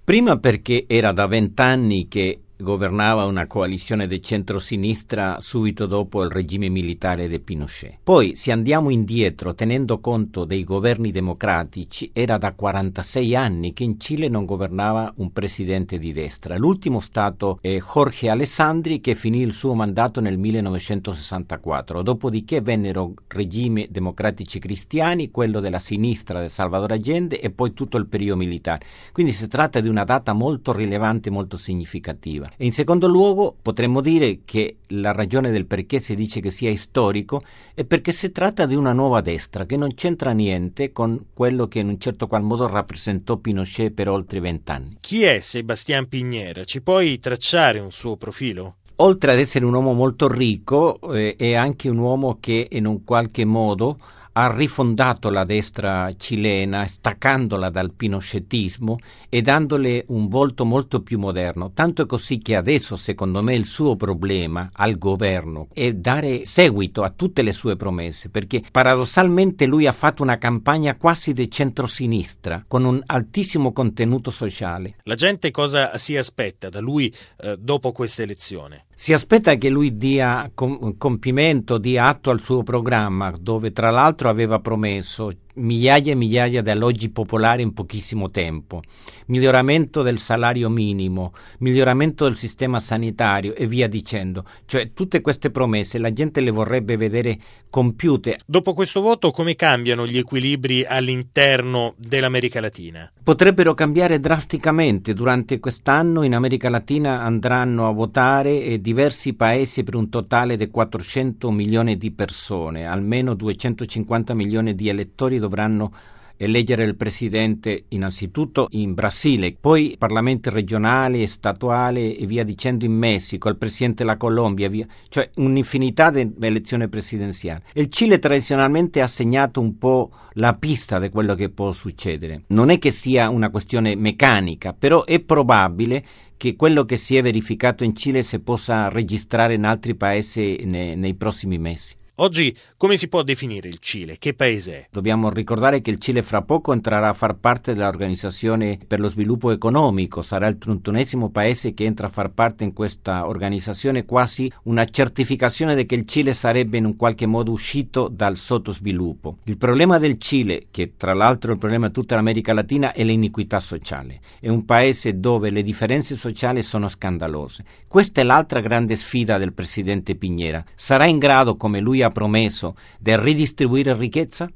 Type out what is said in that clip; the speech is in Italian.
Prima perché era da 20 anni che governava una coalizione di centrosinistra subito dopo il regime militare di Pinochet. Poi, se andiamo indietro, tenendo conto dei governi democratici, era da 46 anni che in Cile non governava un presidente di destra. L'ultimo stato è Jorge Alessandri, che finì il suo mandato nel 1964. Dopodiché vennero regimi democratici cristiani, quello della sinistra di Salvador Allende e poi tutto il periodo militare. Quindi si tratta di una data molto rilevante, molto significativa. E in secondo luogo potremmo dire che la ragione del perché si dice che sia storico è perché si tratta di una nuova destra che non c'entra niente con quello che in un certo qual modo rappresentò Pinochet per oltre 20 anni. Chi è Sebastián Piñera? Ci puoi tracciare un suo profilo? Oltre ad essere un uomo molto ricco, è anche un uomo che in un qualche modo ha rifondato la destra cilena, staccandola dal pinochetismo e dandole un volto molto più moderno. Tanto è così che adesso, secondo me, il suo problema al governo è dare seguito a tutte le sue promesse, perché paradossalmente lui ha fatto una campagna quasi di centrosinistra, con un altissimo contenuto sociale. La gente cosa si aspetta da lui dopo questa elezione? Si aspetta che lui dia compimento, dia atto al suo programma, dove tra l'altro aveva promesso migliaia e migliaia di alloggi popolari in pochissimo tempo, miglioramento del salario minimo, miglioramento del sistema sanitario e via dicendo. Cioè tutte queste promesse la gente le vorrebbe vedere compiute. Dopo questo voto come cambiano gli equilibri all'interno dell'America Latina? Potrebbero cambiare drasticamente. Durante quest'anno in America Latina andranno a votare diversi paesi per un totale di 400 milioni di persone, almeno 250 milioni di elettori dovranno eleggere il presidente innanzitutto in Brasile, poi parlamenti regionali e statuali e via dicendo in Messico, il presidente della Colombia, cioè un'infinità di elezioni presidenziali. Il Cile tradizionalmente ha segnato un po' la pista di quello che può succedere. Non è che sia una questione meccanica, però è probabile che quello che si è verificato in Cile si possa registrare in altri paesi nei prossimi mesi. Oggi come si può definire il Cile? Che paese è? Dobbiamo ricordare che il Cile fra poco entrerà a far parte dell'Organizzazione per lo Sviluppo Economico, sarà il 31esimo paese che entra a far parte in questa organizzazione, quasi una certificazione di che il Cile sarebbe in un qualche modo uscito dal sottosviluppo. Il problema del Cile, che tra l'altro è il problema di tutta l'America Latina, è l'iniquità sociale. È un paese dove le differenze sociali sono scandalose. Questa è l'altra grande sfida del presidente Piñera. Sarà in grado, come lui ha promesso, di ridistribuire ricchezza?